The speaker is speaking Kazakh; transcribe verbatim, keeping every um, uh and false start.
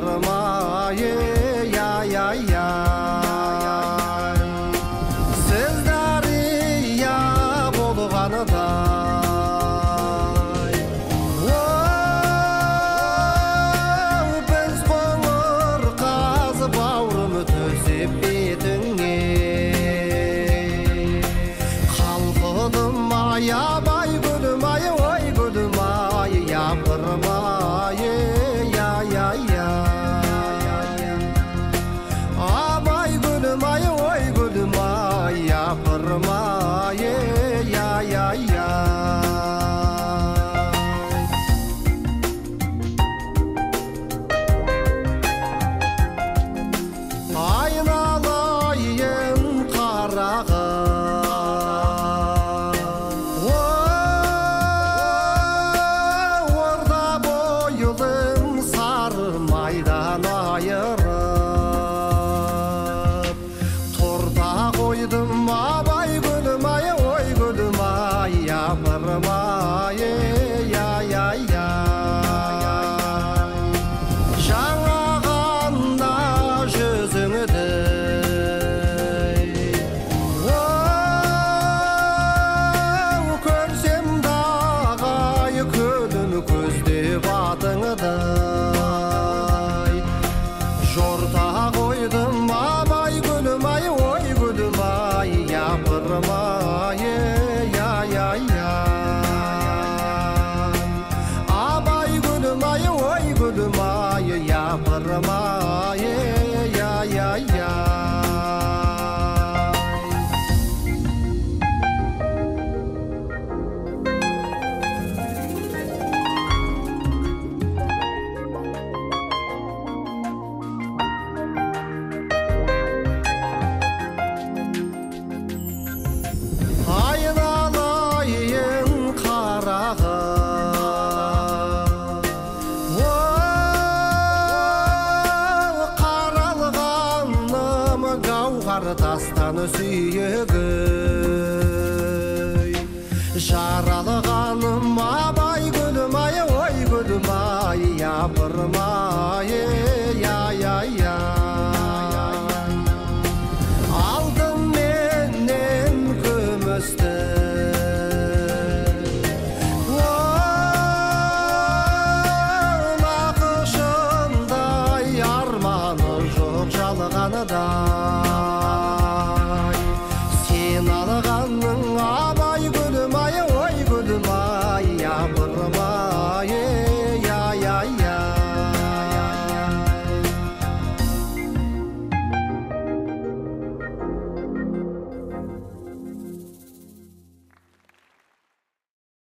япырмай, яй, яй, яй. Сіз дария болғаныдай, оу, біз қоңыр қазып бауырым төсеп бетіңе. Қалқыдым ай, абай гүлім ай, ой гүлім ай, япырмай, яй, яй, яй. Абай гүлім ай, ой гүлім ай, япырмай, яй, яй, яй. Айналайын қарағым, орда бойылым сары майдан айырып, торда қойдым абай гүлім ай, ой гүлім ай, япырмай, яй, яй, яй. Жаңа ғанда жүзіңді, оу, көрсем дағай күлін көздеп атыңдай. Жорта қойдым абай гүлім ай, ой гүлім ай, япырмай, яй, яй, яй. Абай гүлім ай, ой гүлім ай, япырмай, яй, яй, яй. Айналайын қарағым, оу, қаралғаным гауһар тастан сүйегім. Жаралғаным абай гүлім ай, ой гүлім ай, япырмай, яй, яй, яй. Алдым менен күмісті, оу, нақышындай арманы жоқ жалғаныдай.